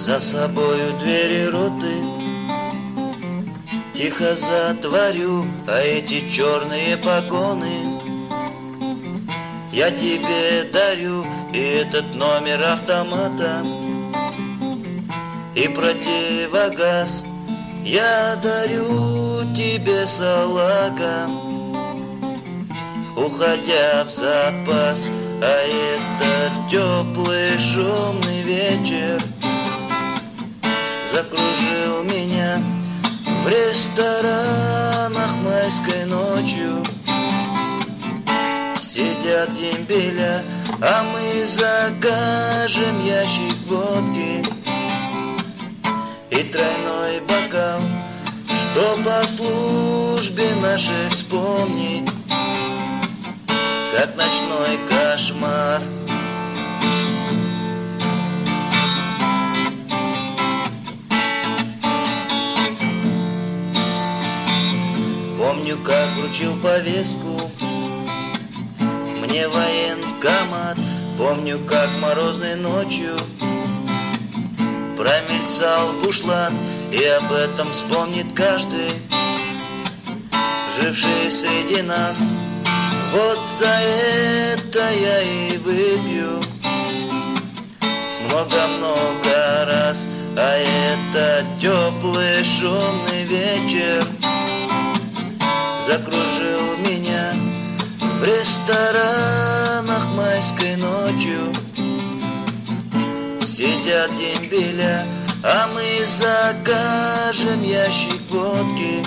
за собою двери роты. Тихо затворю, а эти черные погоны я тебе дарю, и этот номер автомата, и противогаз я дарю тебе, салага, уходя в запас. А этот теплый шумный вечер закружил меня в ресторанах майской ночью. Сидят дембеля, а мы закажем ящик водки и тройной бокал, что по службе нашей вспомнить, как ночной кошмар. Помню, как вручил повестку мне военкомат. Помню, как морозной ночью промельцал бушлат, и об этом вспомнит каждый, живший среди нас. Вот за это я и выпью много-много раз. А это теплый шумный вечер закружил меня в ресторанах майской ночью. Сидят дембеля, а мы закажем ящик водки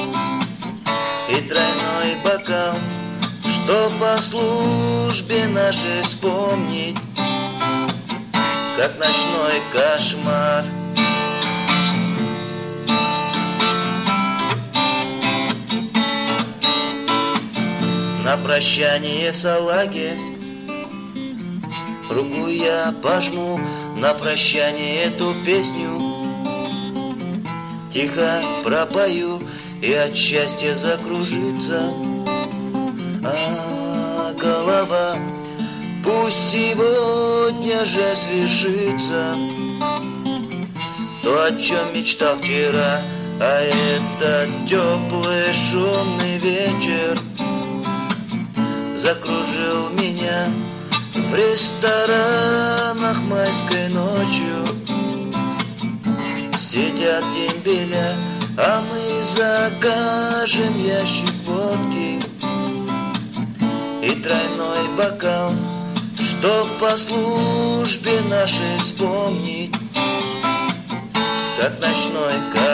и тройной бокал, что по службе нашей вспомнить, как ночной кошмар. На прощание салаге руку я пожму, на прощание эту песню тихо пропою, и от счастья закружится голова. Пусть сегодня же свершится то, о чем мечтал вчера. А этот теплый шумный вечер закружил меня в ресторанах майской ночью. Сидят дембеля, а мы закажем ящик водки и тройной бокал, что по службе нашей вспомнить, как ночной кошмар.